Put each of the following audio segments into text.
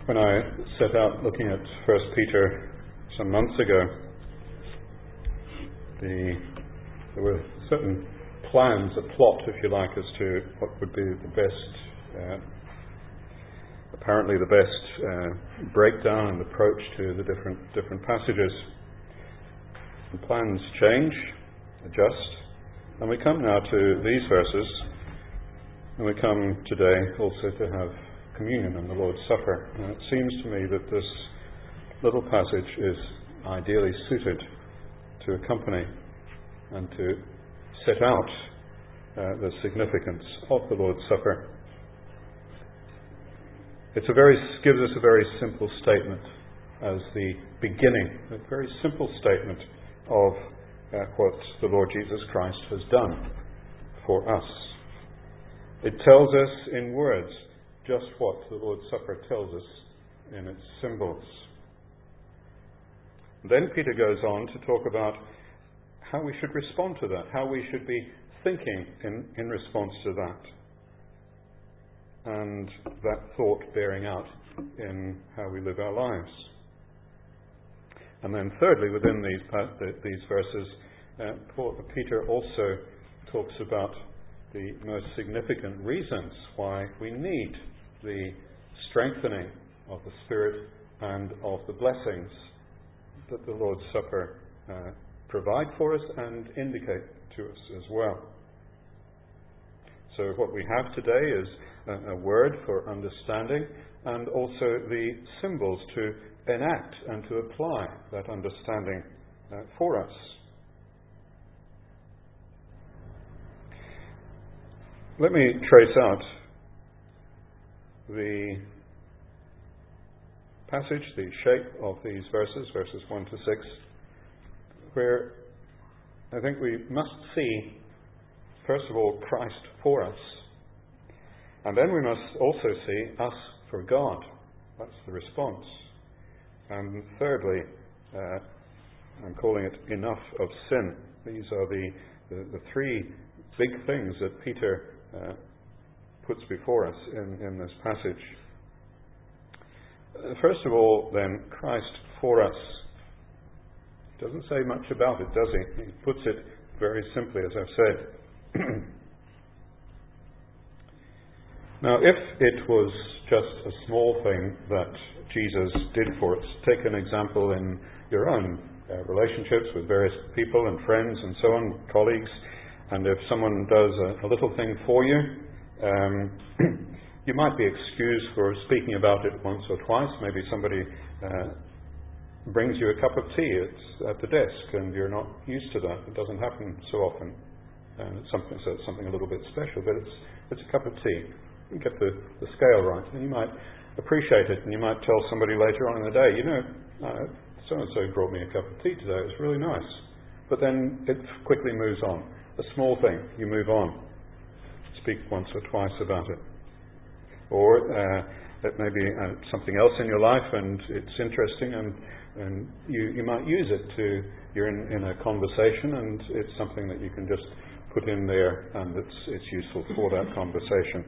When I set out looking at 1 Peter some months ago, there were certain plans, a plot, if you like, as to what would be the best, apparently the best breakdown and approach to the different passages. And plans change, adjust, and we come now to these verses, and we come today also to have communion and the Lord's Supper. And it seems to me that this little passage is ideally suited to accompany and to set out the significance of the Lord's Supper. Gives us a very simple statement as the beginning, a very simple statement of what the Lord Jesus Christ has done for us. It tells us in words just what the Lord's Supper tells us in its symbols. Then Peter goes on to talk about how we should respond to that, how we should be thinking in response to that, and that thought bearing out in how we live our lives. And then thirdly, within these verses, Peter also talks about the most significant reasons why we need the strengthening of the Spirit and of the blessings that the Lord's Supper provide for us and indicate to us as well. So what we have today is a word for understanding and also the symbols to enact and to apply that understanding for us. Let me trace out the passage, the shape of these verses 1 to 6, where I think we must see, first of all, Christ for us, and then we must also see us for God. That's the response. And thirdly, I'm calling it enough of sin. These are the three big things that Peter puts before us in this passage. First of all, then, Christ for us. He doesn't say much about it, does he? He puts it very simply, as I've said. Now, if it was just a small thing that Jesus did for us, take an example in your own relationships with various people and friends and so on, colleagues, and if someone does a little thing for you, you might be excused for speaking about it once or twice. Maybe somebody brings you a cup of tea at the desk and you're not used to that. It doesn't happen so often. And it's something a little bit special, but it's a cup of tea. You get the scale right. And you might appreciate it, and you might tell somebody later on in the day, so-and-so brought me a cup of tea today. It was really nice. But then it quickly moves on. A small thing, you move on. Speak once or twice about it. Or it may be something else in your life and it's interesting and you might use it you're in a conversation and it's something that you can just put in there and it's useful for that conversation.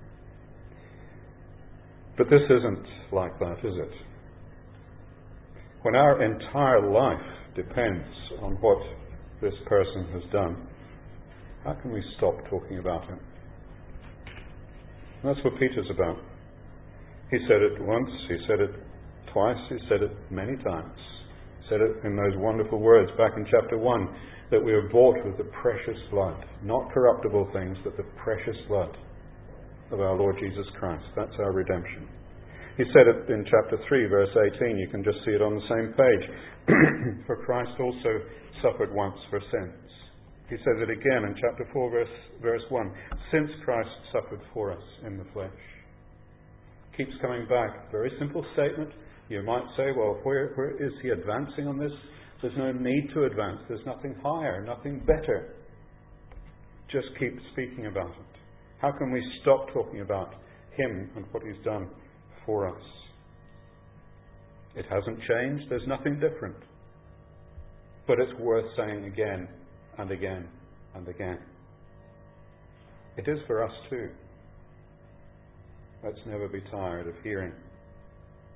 But this isn't like that, is it? When our entire life depends on what this person has done, how can we stop talking about him? And that's what Peter's about. He said it once, he said it twice, he said it many times. He said it in those wonderful words back in chapter 1, that we are bought with the precious blood, not corruptible things, but the precious blood of our Lord Jesus Christ. That's our redemption. He said it in chapter 3, verse 18. You can just see it on the same page. For Christ also suffered once for sins. He says it again in chapter 4, verse 1. Since Christ suffered for us in the flesh. Keeps coming back. Very simple statement. You might say, well, where is he advancing on this? There's no need to advance. There's nothing higher, nothing better. Just keep speaking about it. How can we stop talking about him and what he's done for us? It hasn't changed. There's nothing different. But it's worth saying again and again and again. It is for us too. Let's never be tired of hearing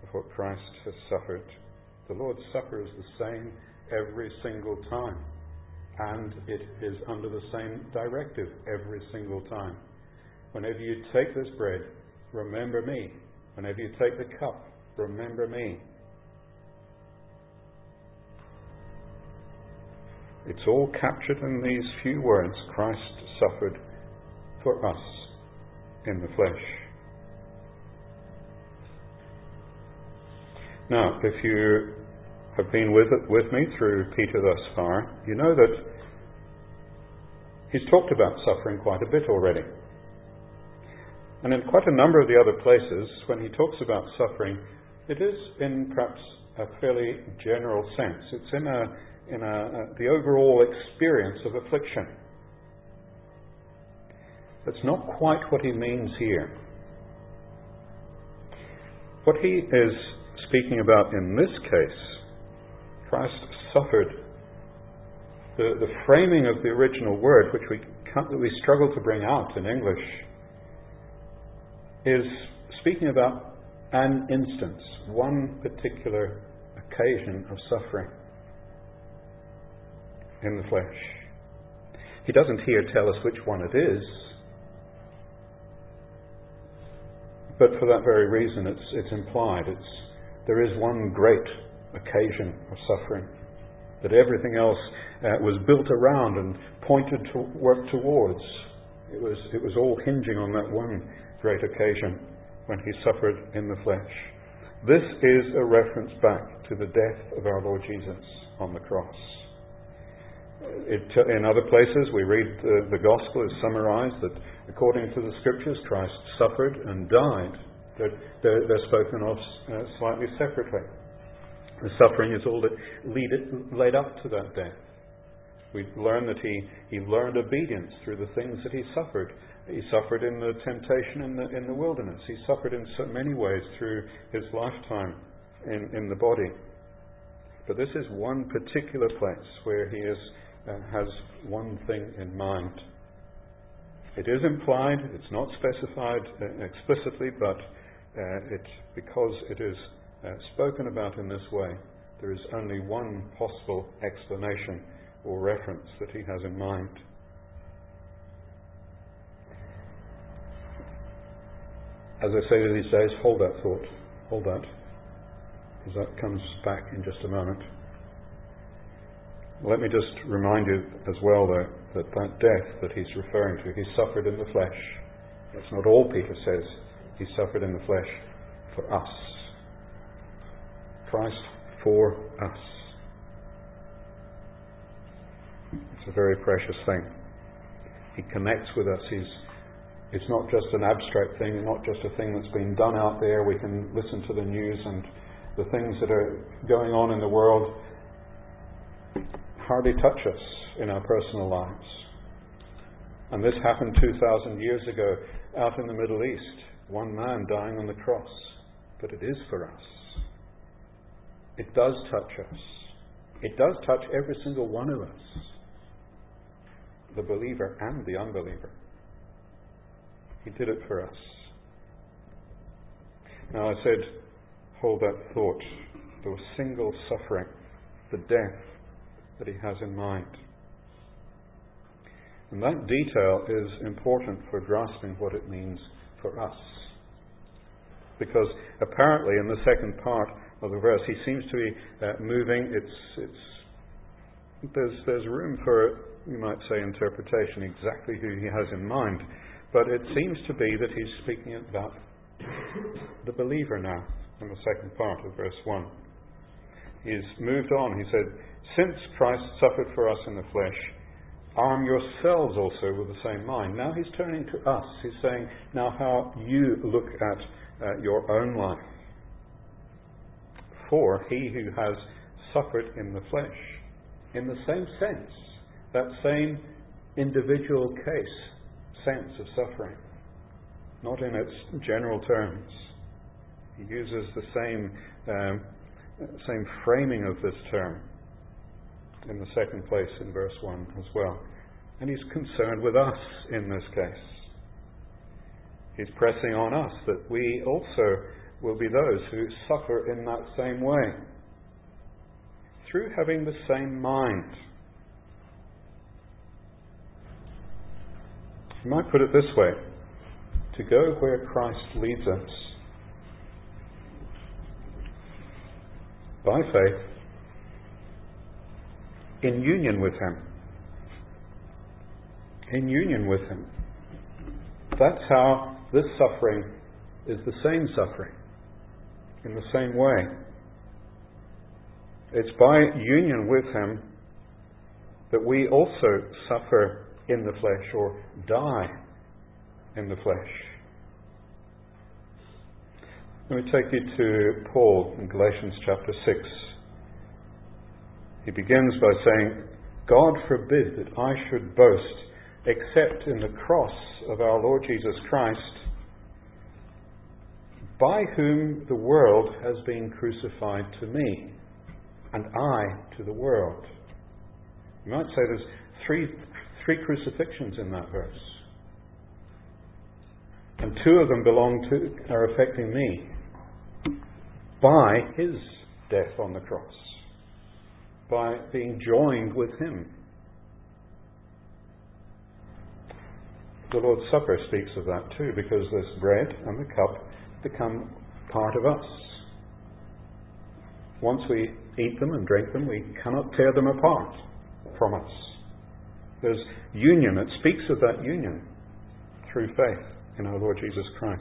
of what Christ has suffered. The Lord's Supper is the same every single time, and it is under the same directive every single time. Whenever you take this bread, remember me. Whenever you take the cup, remember me. It's all captured in these few words. Christ suffered for us in the flesh. Now, if you have been with me through Peter thus far, you know that he's talked about suffering quite a bit already. And in quite a number of the other places, when he talks about suffering, it is in perhaps a fairly general sense. It's in the overall experience of affliction. That's not quite what he means here. What he is speaking about in this case, Christ suffered. The framing of the original word, which we struggle to bring out in English, is speaking about an instance, one particular occasion of suffering in the flesh. He doesn't here tell us which one it is, but for that very reason it's implied. There is one great occasion of suffering that everything else was built around and pointed to work towards. It was all hinging on that one great occasion when he suffered in the flesh. This is a reference back to the death of our Lord Jesus on the cross. In other places we read the gospel is summarized that according to the scriptures Christ suffered and died. They're spoken of slightly separately. The suffering is all that led up to that death. We learn that he learned obedience through the things that he suffered. He suffered in the temptation in the wilderness. He suffered in so many ways through his lifetime in the body. But this is one particular place where he has one thing in mind. It is implied, it's not specified explicitly, but because it is spoken about in this way, there is only one possible explanation or reference that he has in mind. As I say to these days, hold that thought, hold that, because that comes back in just a moment. Let me just remind you as well, though, that death that he's referring to, he suffered in the flesh. That's not all Peter says. He suffered in the flesh for us. Christ for us. It's a very precious thing. He connects with us. It's not just an abstract thing, not just a thing that's been done out there. We can listen to the news and the things that are going on in the world hardly touch us in our personal lives. And this happened 2,000 years ago out in the Middle East. One man dying on the cross. But it is for us. It does touch us. It does touch every single one of us. The believer and the unbeliever. He did it for us. Now I said, hold that thought. The single suffering, the death that he has in mind. And that detail is important for grasping what it means for us. Because apparently in the second part of the verse he seems to be moving. There's room for, you might say, interpretation exactly who he has in mind. But it seems to be that he's speaking about the believer now in the second part of verse 1. He's moved on. He said, since Christ suffered for us in the flesh, arm yourselves also with the same mind. Now he's turning to us. He's saying, now how you look at your own life. For he who has suffered in the flesh, in the same sense, that same individual sense of suffering, not in its general terms. He uses the same framing of this term in the second place in verse 1 as well. And he's concerned with us in this case. He's pressing on us that we also will be those who suffer in that same way, through having the same mind. You might put it this way: to go where Christ leads us by faith, in union with Him. In union with Him. That's how this suffering is the same suffering, in the same way. It's by union with Him that we also suffer in the flesh, or die in the flesh. Let me take you to Paul in Galatians chapter 6. He begins by saying, God forbid that I should boast except in the cross of our Lord Jesus Christ, by whom the world has been crucified to me, and I to the world. You might say there's three crucifixions in that verse. And two of them are affecting me by His death on the cross, by being joined with Him. The Lord's Supper speaks of that too, because this bread and the cup become part of us. Once we eat them and drink them, we cannot tear them apart from us. There's union. It speaks of that union through faith in our Lord Jesus Christ.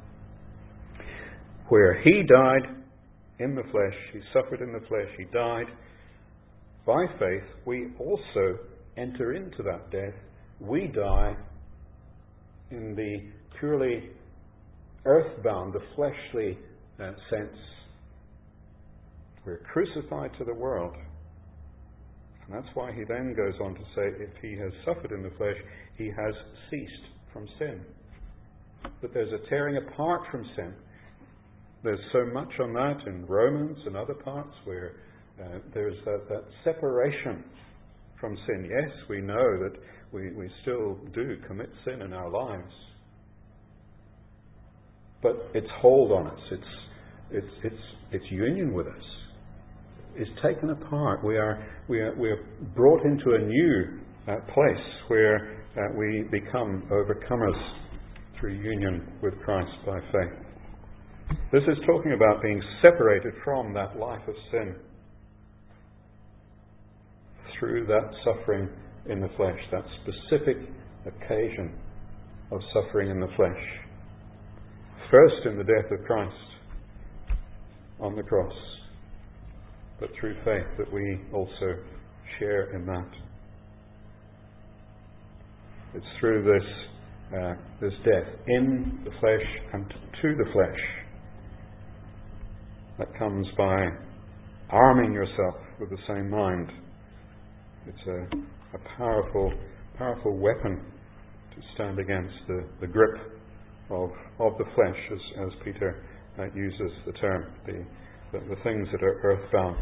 Where He died in the flesh, He suffered in the flesh, He died. By faith, we also enter into that death. We die in the purely earthbound, the fleshly sense. We're crucified to the world. And that's why he then goes on to say, if he has suffered in the flesh, he has ceased from sin. But there's a tearing apart from sin. There's so much on that in Romans and other parts where there's that separation from sin. Yes, we know that we still do commit sin in our lives, but its hold on us, its union with us, is taken apart. We are brought into a new place where we become overcomers through union with Christ by faith. This is talking about being separated from that life of sin through that suffering in the flesh, that specific occasion of suffering in the flesh. First in the death of Christ on the cross, but through faith that we also share in that. It's through this death in the flesh and to the flesh that comes by arming yourself with the same mind. It's a powerful weapon to stand against the grip of the flesh, as Peter uses the term, the things that are earthbound.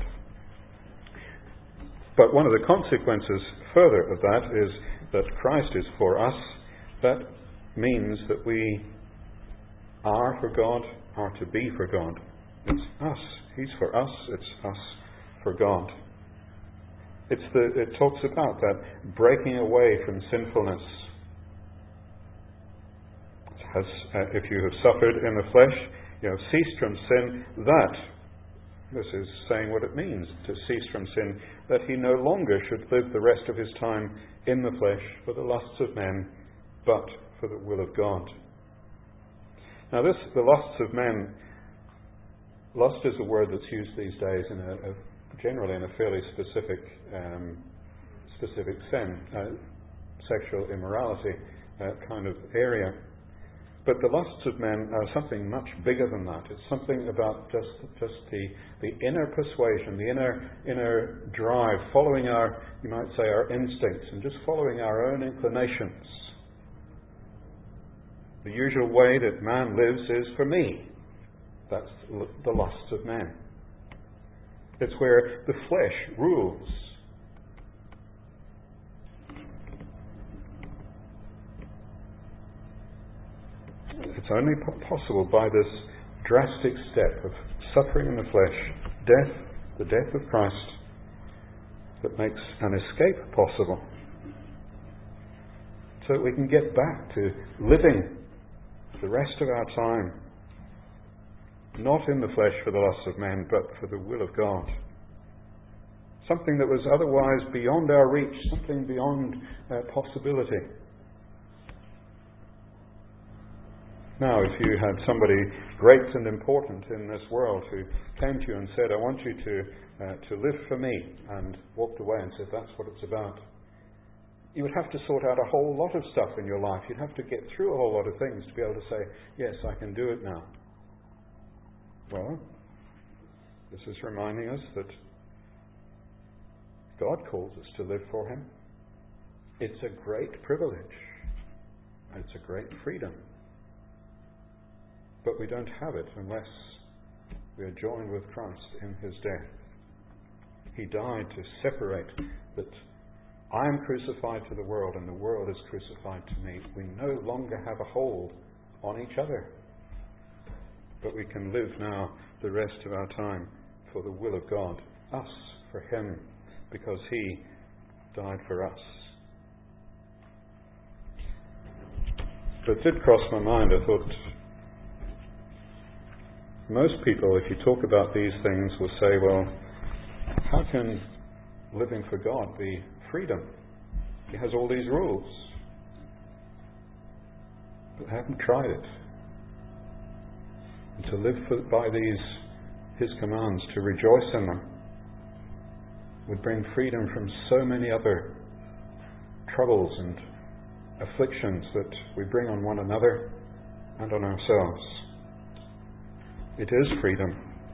But one of the consequences further of that is that Christ is for us. That means that we are for God, are to be for God. It's us. He's for us. It's us for God. It talks about that breaking away from sinfulness. If you have suffered in the flesh, you have ceased from sin. This is saying what it means to cease from sin, that he no longer should live the rest of his time in the flesh for the lusts of men, but for the will of God. Now the lusts of men, lust is a word that's used these days generally in a fairly specific sin, sexual immorality kind of area. But the lusts of men are something much bigger than that. It's something about just the inner persuasion, the inner drive, following you might say, our instincts, and just following our own inclinations. The usual way that man lives is for me. That's the lusts of men. It's where the flesh rules. It's only possible by this drastic step of suffering in the flesh, death, the death of Christ, that makes an escape possible, so that we can get back to living the rest of our time, not in the flesh for the lusts of men, but for the will of God. Something that was otherwise beyond our reach, something beyond possibility. Now, if you had somebody great and important in this world who came to you and said, I want you to live for me, and walked away and said, that's what it's about, you would have to sort out a whole lot of stuff in your life. You'd have to get through a whole lot of things to be able to say, yes, I can do it now. Well, this is reminding us that God calls us to live for Him. It's a great privilege. It's a great freedom. But we don't have it unless we are joined with Christ in His death. He died to separate that I am crucified to the world and the world is crucified to me. We no longer have a hold on each other. But we can live now the rest of our time for the will of God. Us for Him, because He died for us. But it did cross my mind, I thought, most people, if you talk about these things, will say, well, how can living for God be freedom? He has all these rules. But I haven't tried it. And to live by His commands, to rejoice in them, would bring freedom from so many other troubles and afflictions that we bring on one another and on ourselves. It is freedom,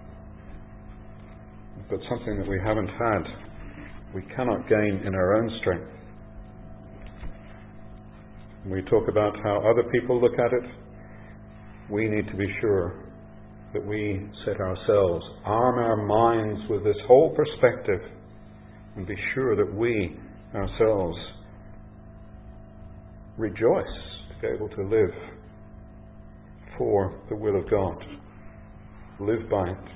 but something that we haven't had, we cannot gain in our own strength. When we talk about how other people look at it, we need to be sure that we set ourselves, arm our minds with this whole perspective, and be sure that we ourselves rejoice to be able to live for the will of God. Live by it.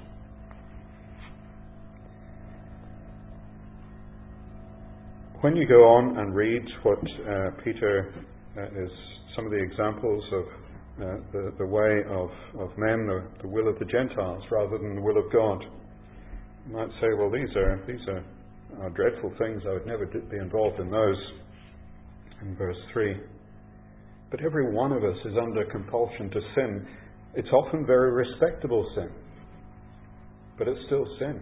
When you go on and read what Peter is, some of the examples of the way of men, the will of the Gentiles rather than the will of God, you might say, well, these are dreadful things. I would never be involved in those. In verse 3. But every one of us is under compulsion to sin. It's often very respectable sin, but it's still sin.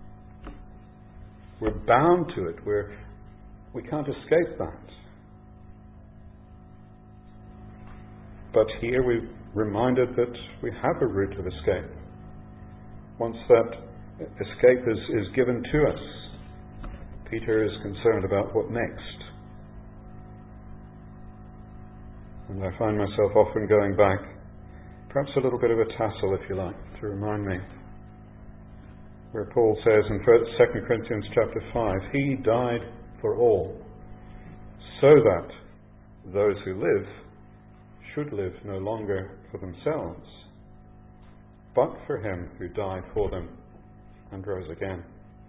We're bound to it. We can't escape that. But here we're reminded that we have a route of escape. Once that escape is given to us, Peter is concerned about what next. And I find myself often going back, perhaps a little bit of a tassel, if you like, to remind me, where Paul says in 2 Corinthians chapter 5, He died for all, so that those who live should live no longer for themselves, but for Him who died for them and rose again.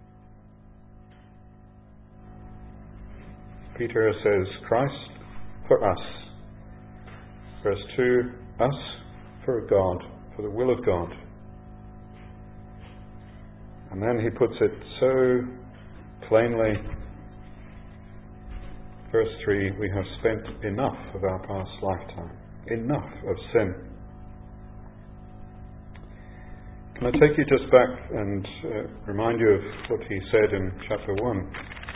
Peter says, Christ for us. Verse 2, us for God, for the will of God. And then he puts it so plainly, verse 3, we have spent enough of our past lifetime, enough of sin. Can I take you just back and remind you of what he said in chapter 1,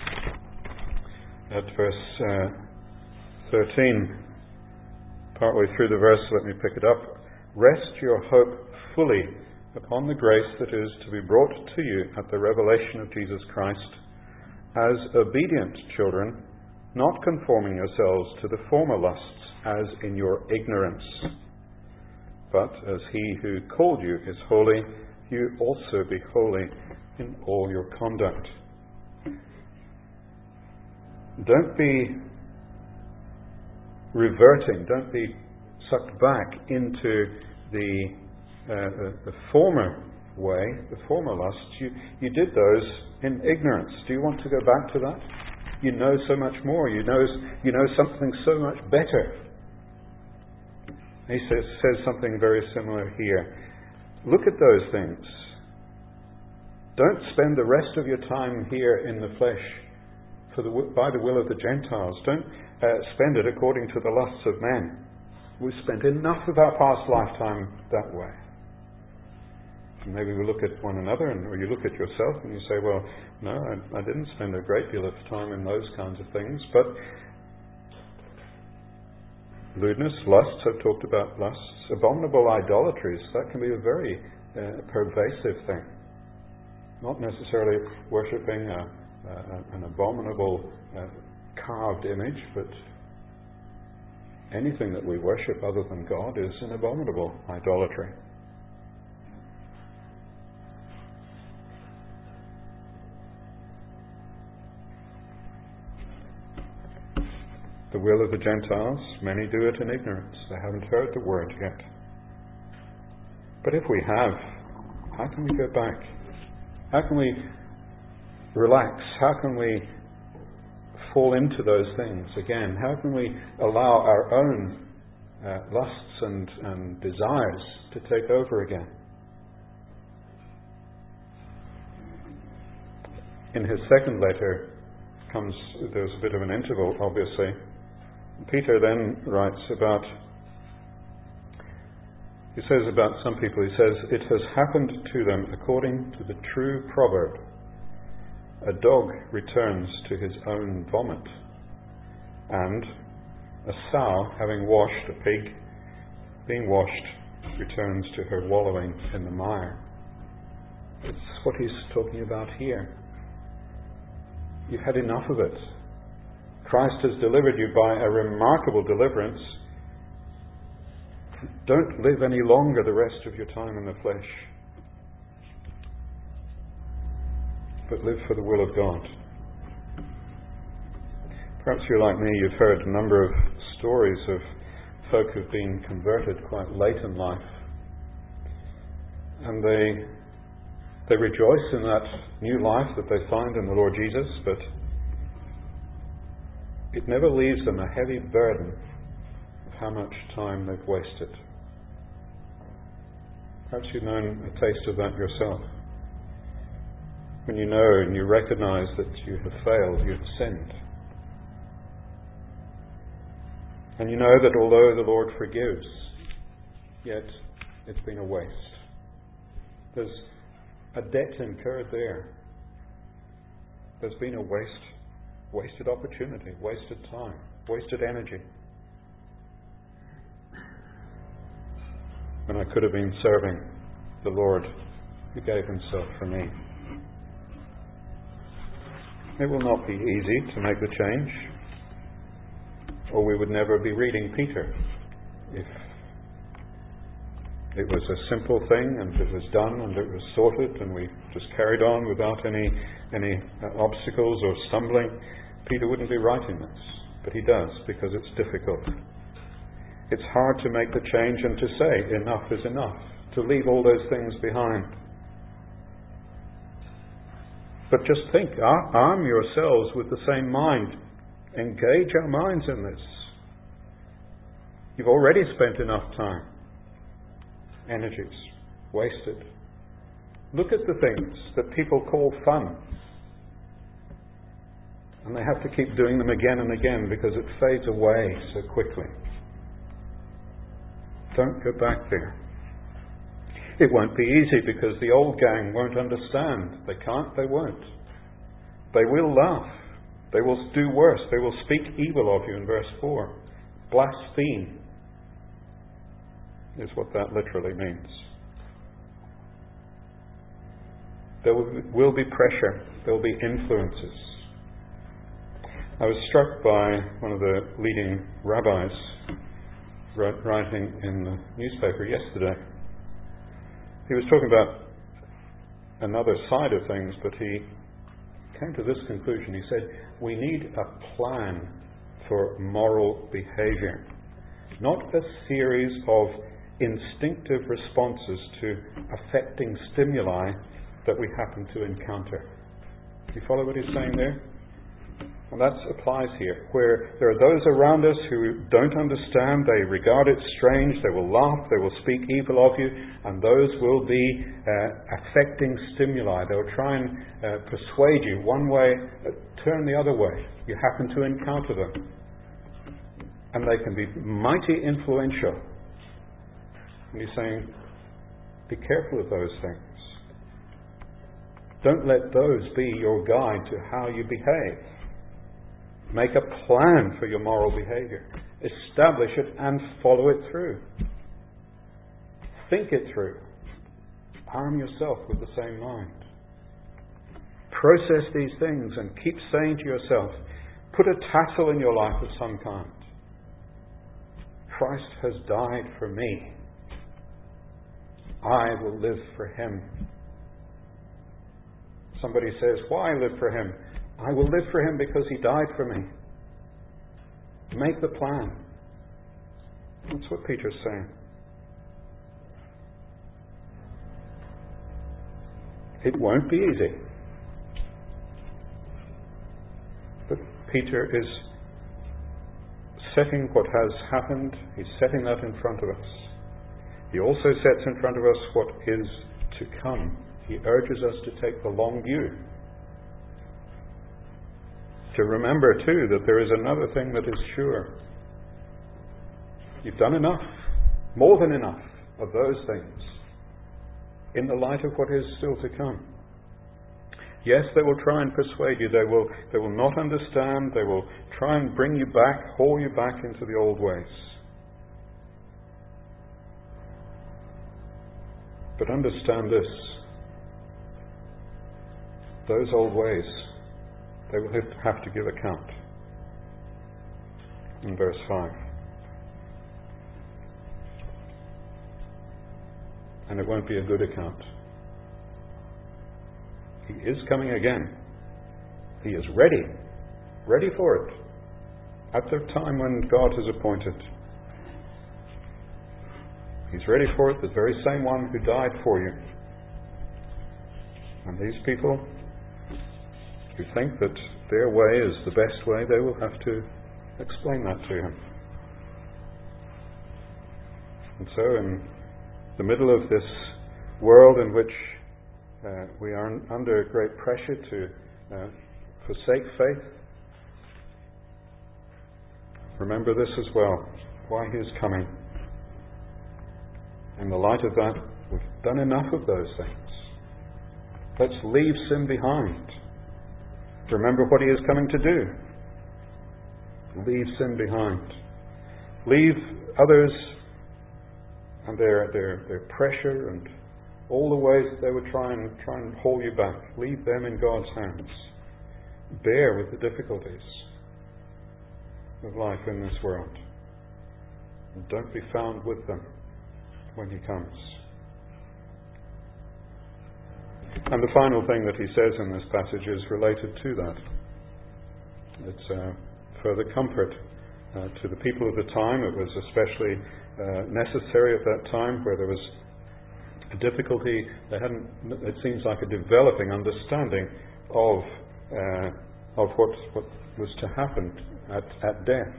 at verse 13. Partway through the verse, let me pick it up. Rest your hope fully upon the grace that is to be brought to you at the revelation of Jesus Christ, as obedient children, not conforming yourselves to the former lusts as in your ignorance. But as He who called you is holy, you also be holy in all your conduct. Don't be reverting, don't be sucked back into the the former way, the former lusts, you did those in ignorance. Do you want to go back to that? You know so much more. You know something so much better. He says something very similar here. Look at those things. Don't spend the rest of your time here in the flesh by the will of the Gentiles. Don't spend it according to the lusts of men. We've spent enough of our past lifetime that way. And maybe we look at one another, or you look at yourself and you say, well, no, I didn't spend a great deal of time in those kinds of things. But lewdness, lusts, I've talked about lusts, abominable idolatries, that can be a very pervasive thing. Not necessarily worshipping an abominable carved image, but anything that we worship other than God is an abominable idolatry. The will of the Gentiles, many do it in ignorance. They haven't heard the word yet. But if we have, how can we go back? How can we relax? How can we fall into those things again? How can we allow our own lusts and desires to take over again? In his second letter there's a bit of an interval, obviously. Peter then writes he says about some people, he says, it has happened to them according to the true proverb. A dog returns to his own vomit, and a sow, having washed a pig, being washed, returns to her wallowing in the mire. It's what he's talking about here. You've had enough of it. Christ has delivered you by a remarkable deliverance. Don't live any longer the rest of your time in the flesh, but live for the will of God. Perhaps you're like me, you've heard a number of stories of folk who've been converted quite late in life, and they rejoice in that new life that they find in the Lord Jesus, but it never leaves them a heavy burden of how much time they've wasted. Perhaps you've known a taste of that yourself. When you know and you recognize that you have failed, you have sinned. And you know that although the Lord forgives, yet it's been a waste. There's a debt incurred there. There's been a wasted opportunity, wasted time, wasted energy. When I could have been serving the Lord who gave himself for me. It will not be easy to make the change, or we would never be reading Peter if it was a simple thing and it was done and it was sorted and we just carried on without any obstacles or stumbling. Peter wouldn't be writing this, but he does, because it's difficult. It's hard to make the change and to say enough is enough, to leave all those things behind. But just think, arm yourselves with the same mind. Engage our minds in this. You've already spent enough time, energies wasted. Look at the things that people call fun. And they have to keep doing them again and again because it fades away so quickly. Don't go back there. It won't be easy because the old gang won't understand. They can't, they won't. They will laugh. They will do worse. They will speak evil of you in verse 4. Blaspheme is what that literally means. There will be pressure. There will be influences. I was struck by one of the leading rabbis writing in the newspaper yesterday. He was talking about another side of things, but he came to this conclusion. He said, we need a plan for moral behavior, not a series of instinctive responses to affecting stimuli that we happen to encounter. Do you follow what he's saying there? And that applies here, where there are those around us who don't understand, they regard it strange, they will laugh, they will speak evil of you, and those will be affecting stimuli. They'll try and persuade you one way, turn the other way. You happen to encounter them. And they can be mighty influential. And he's saying, be careful of those things. Don't let those be your guide to how you behave. Make a plan for your moral behavior. Establish it and follow it through. Think it through. Arm yourself with the same mind. Process these things and keep saying to yourself, put a tassel in your life of some kind. Christ has died for me. I will live for Him. Somebody says, why live for Him? I will live for Him because He died for me. Make the plan. That's what Peter's saying. It won't be easy. But Peter is setting what has happened, he's setting that in front of us. He also sets in front of us what is to come. He urges us to take the long view. To remember too that there is another thing that is sure. You've done enough, more than enough of those things in the light of what is still to come. Yes, they will try and persuade you. They will not understand. They will try and bring you back, haul you back into the old ways. But understand this. Those old ways, they will have to give account. In verse 5. And it won't be a good account. He is coming again. He is ready for it, at the time when God has appointed. He's ready for it, the very same one who died for you. And these people who think that their way is the best way, they will have to explain that to Him. And so in the middle of this world in which we are under great pressure to forsake faith, remember this as well, why He is coming. In the light of that, we've done enough of those things. Let's leave sin behind. Remember what He is coming to do. Leave sin behind. Leave others and their pressure and all the ways that they would try and haul you back. Leave them in God's hands. Bear with the difficulties of life in this world. And don't be found with them when He comes. And the final thing that he says in this passage is related to that. It's further comfort to the people of the time. It was especially necessary at that time where there was a difficulty. It seems like a developing understanding of what was to happen at death.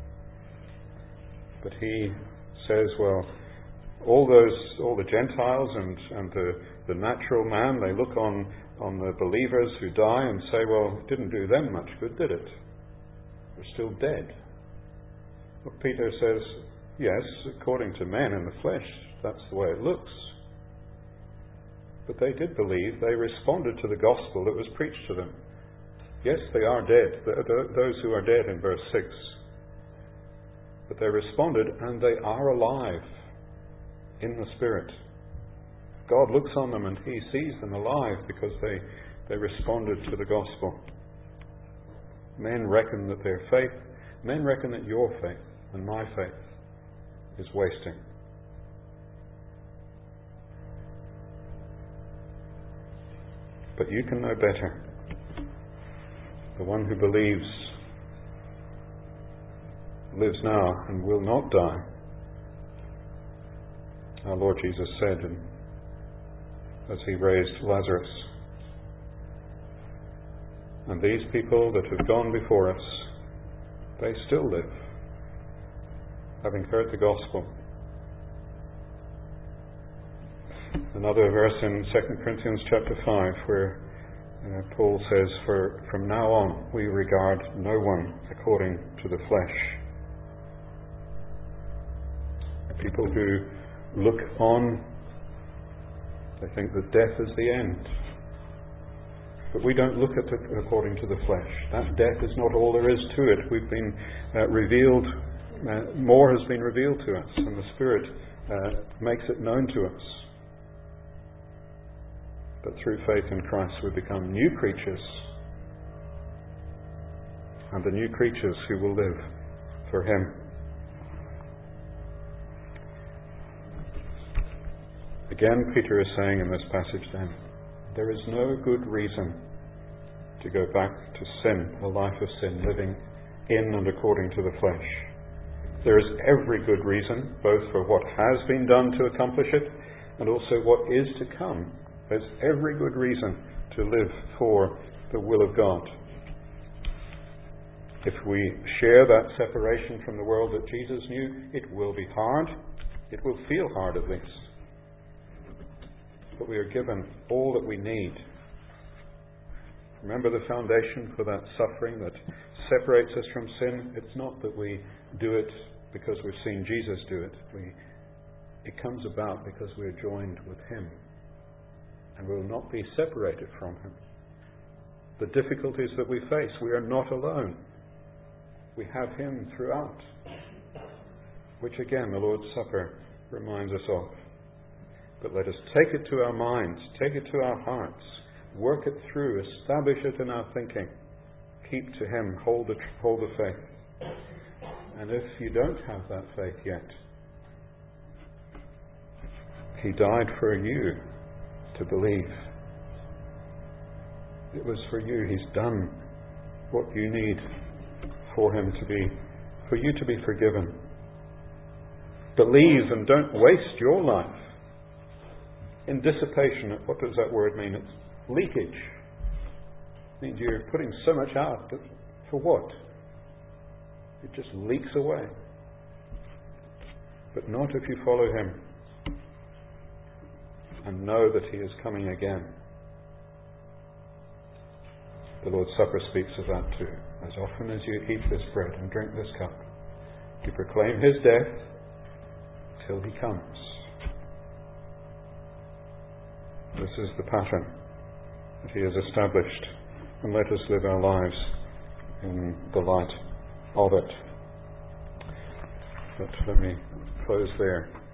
But he says, well, all the Gentiles and the natural man, they look on the believers who die and say, well, it didn't do them much good, did it? They're still dead. Well, Peter says, yes, according to men in the flesh, that's the way it looks. But they did believe. They responded to the gospel that was preached to them. Yes, they are dead, those who are dead in verse 6. But they responded, and they are alive in the Spirit. God looks on them and He sees them alive because they responded to the gospel. Men reckon that men reckon that your faith and my faith is wasting. But you can know better. The one who believes lives now and will not die. our Lord Jesus said as he raised Lazarus. And these people that have gone before us, they still live, having heard the gospel. Another verse in 2 Corinthians chapter 5 where Paul says, "For from now on we regard no one according to the flesh." People who look on, they think that death is the end. But we don't look at it according to the flesh. That death is not all there is to it. We've been revealed, more has been revealed to us, and the Spirit makes it known to us. But through faith in Christ we become new creatures, and the new creatures who will live for Him. Again, Peter is saying in this passage then, there is no good reason to go back to sin, a life of sin, living in and according to the flesh. There is every good reason, both for what has been done to accomplish it, and also what is to come. There's every good reason to live for the will of God. If we share that separation from the world that Jesus knew, it will be hard. It will feel hard at least. But we are given all that we need. Remember the foundation for that suffering that separates us from sin? It's not that we do it because we've seen Jesus do it. It comes about because we are joined with Him. And we will not be separated from Him. The difficulties that we face, we are not alone. We have Him throughout. Which again, the Lord's Supper reminds us of. But let us take it to our minds, take it to our hearts, work it through, establish it in our thinking. Keep to Him, hold the faith. And if you don't have that faith yet, He died for you to believe. It was for you. He's done what you need for you to be forgiven. Believe and don't waste your life in dissipation. What does that word mean? It's leakage. It means you're putting so much out, but for what? It just leaks away. But not if you follow Him and know that He is coming again. The Lord's Supper speaks of that too. As often as you eat this bread and drink this cup, you proclaim His death till He comes. This is the pattern that He has established, and let us live our lives in the light of it. But let me close there.